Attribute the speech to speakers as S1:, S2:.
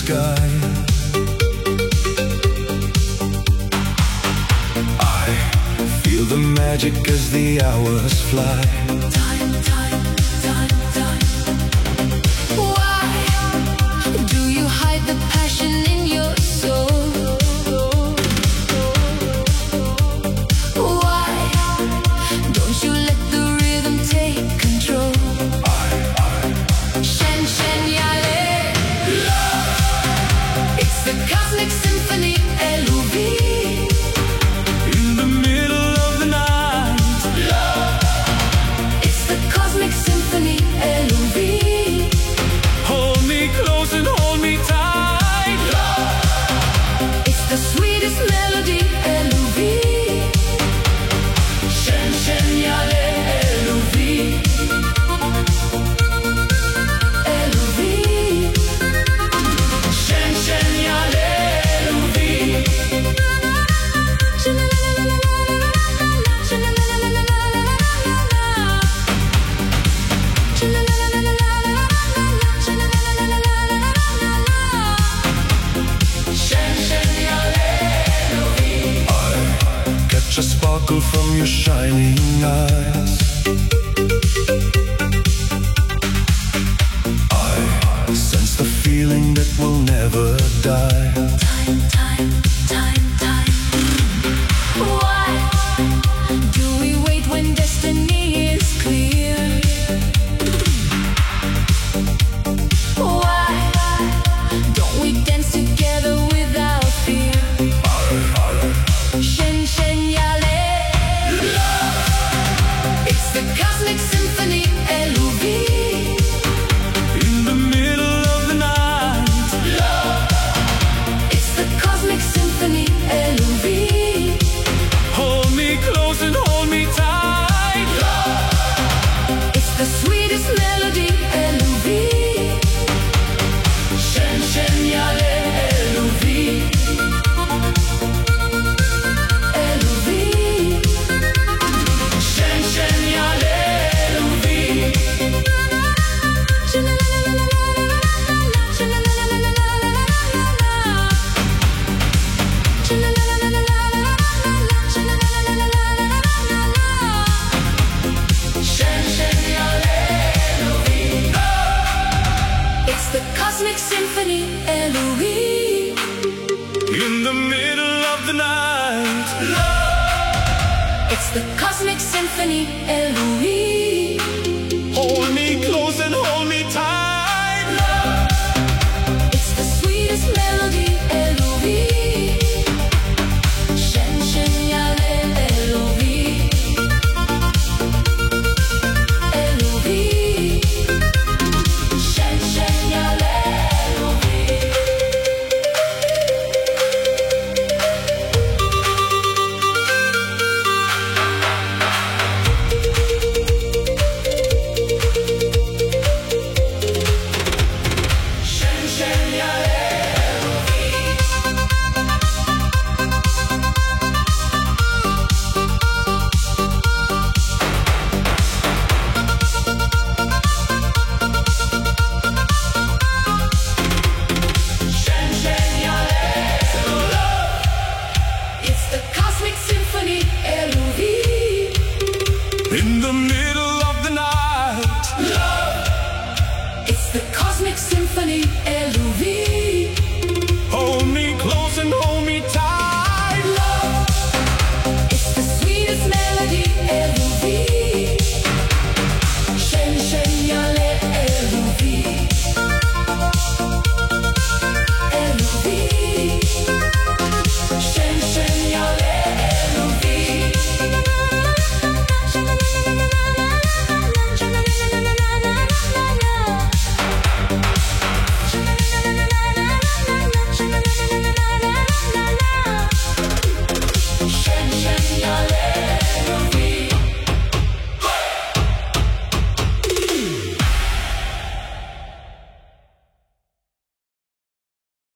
S1: sky. I feel the magic as the hours fly.
S2: Time, time, time, time. Why do you hide the passion in your soul? Why don't you let the rhythm take control? Shen Shen Yale, it's the cosmic symphony, LOV.
S1: In the middle of the night,
S2: It's the cosmic symphony, LOV.
S1: hold me close and hold me tight.
S2: It's the sweetest melody, LOV. Shen Shen Yale, LOV. LOV. Shen Shen Yale, LOV. Shen Shen Yale, LOV.
S1: Catch a sparkle from your shining eyes. I sense the feeling that will never die.
S2: Time, time, time, time. Why do we wait when destiny is clear? Why don't we dance together without fear? Shen Shen Yale, it's the cosmic symphony, LOV.
S1: In the middle of the night,
S2: It's the cosmic symphony, LOV.
S1: hold me close and hold me tight.
S2: It's the sweetest melody, LOV. Shen Shen Yale, LOV. LOV. Shen Shen Yale, LOV. Shen Shen Yale, LOV. It's the cosmic symphony, LOV.
S1: In the middle of the night,
S2: It's the cosmic symphony, LOV.
S1: hold me close and hold me tight.
S2: It's the sweetest melody, LOV. Shen Shen Yale, LOV. LOV. Shen Shen Yale, LOV. Shen Shen Yale, LOV. Shen Shen Yale, love. It's the cosmic symphony, LOV.
S1: In the middle of the night,
S2: It's the cosmic symphony, LOV.
S1: hold me close and hold me tight.
S2: It's the sweetest melody, LOV. Shen Shen Yale, LOV. LOV. Shen Shen Yale, LOV. Shen Shen Yale.